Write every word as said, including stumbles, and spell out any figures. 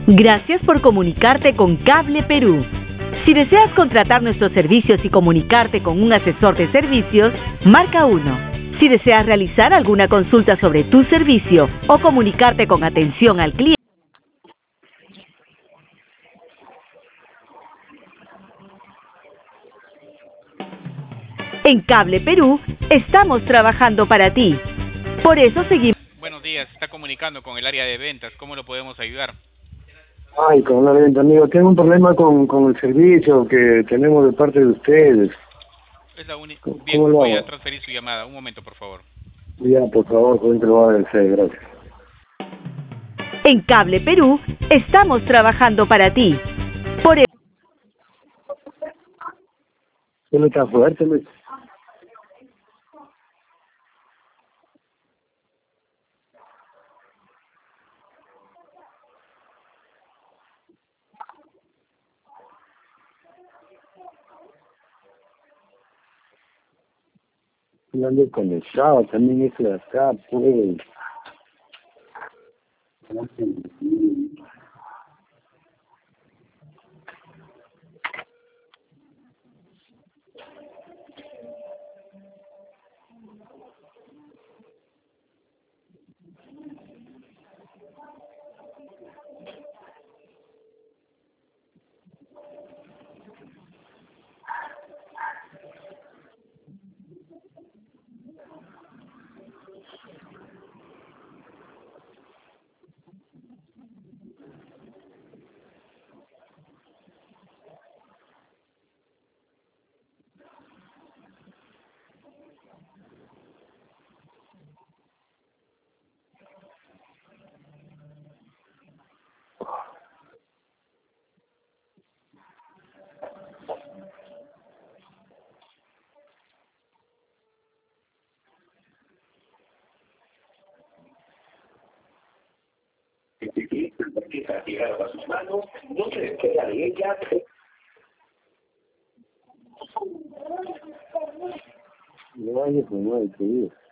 Gracias por comunicarte con Cable Perú. Si deseas contratar nuestros servicios y comunicarte con un asesor de servicios, marca uno. Si deseas realizar alguna consulta sobre tu servicio o comunicarte con atención al cliente, en Cable Perú estamos trabajando para ti. Por eso seguimos. Buenos días, está comunicando con el área de ventas. ¿Cómo lo podemos ayudar? Ay, con la venta, amigo. Tengo un problema con, con el servicio que tenemos de parte de ustedes. Es la única. ¿Cómo, Bien, cómo lo voy a hago? transferir su llamada. Un momento, por favor. Ya, por favor, joven, te lo voy a agradecer. Gracias. En Cable Perú estamos trabajando para ti. Por eso ¿Qué me está fuerte, Luis? No ando conectado, también eso de acá, pues. Empieza a llegar a sus manos, no se despega de ella. No hay, pues no hay, querido.